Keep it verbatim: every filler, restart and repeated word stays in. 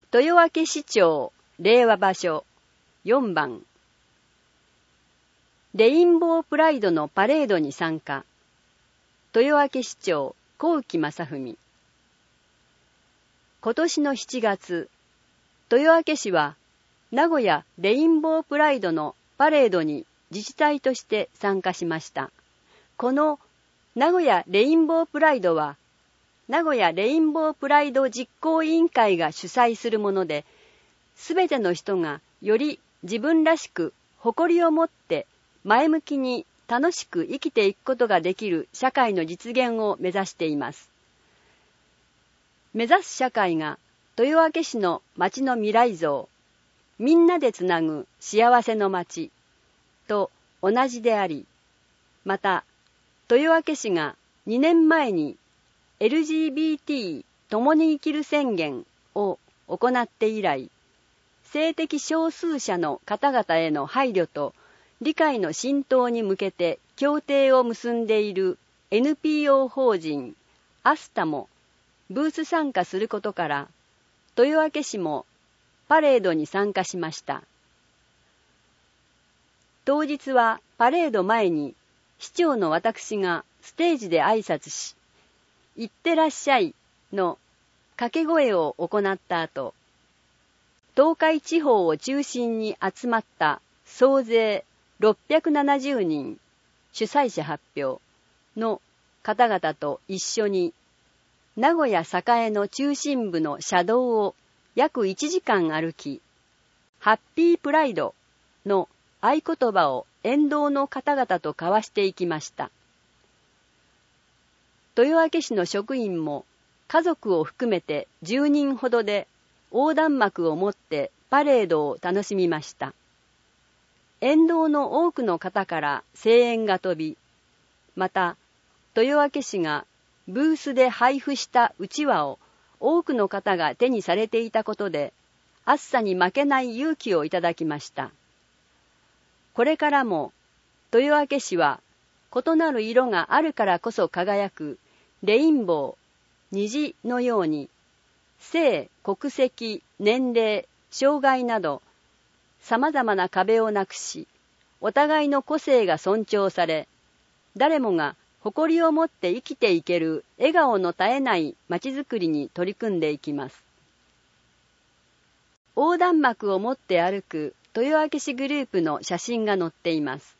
豊明市長令和場所よんばん。レインボープライドのパレードに参加。豊明市長幸喜正文。今年のしちがつ、豊明市は名古屋レインボープライドのパレードに自治体として参加しました。この名古屋レインボープライドは、名古屋レインボープライド実行委員会が主催するもので、すべての人がより自分らしく誇りを持って前向きに楽しく生きていくことができる社会の実現を目指しています。目指す社会が豊明市の街の未来像、みんなでつなぐ幸せの街と同じであり、また豊明市がにねんまえに エルジービーティー 共に生きる宣言を行って以来、性的少数者の方々への配慮と理解の浸透に向けて協定を結んでいる エヌピーオー 法人アスタもブース参加することから、豊明市もパレードに参加しました。当日はパレード前に市長の私がステージで挨拶し、いってらっしゃいの掛け声を行った後、東海地方を中心に集まった総勢ろっぴゃくななじゅうにん、主催者発表の方々と一緒に、名古屋栄の中心部の車道を約いちじかん歩き、ハッピープライドの合言葉を沿道の方々と交わしていきました。豊明市の職員も家族を含めてじゅうにんほどで横断幕を持ってパレードを楽しみました。沿道の多くの方から声援が飛び、また豊明市がブースで配布したうちわを多くの方が手にされていたことで、暑さに負けない勇気をいただきました。これからも豊明市は異なる色があるからこそ輝くレインボー、虹のように、性、国籍、年齢、障害など様々な壁をなくし、お互いの個性が尊重され、誰もが誇りを持って生きていける笑顔の絶えないまちづくりに取り組んでいきます。横断幕を持って歩く豊明市グループの写真が載っています。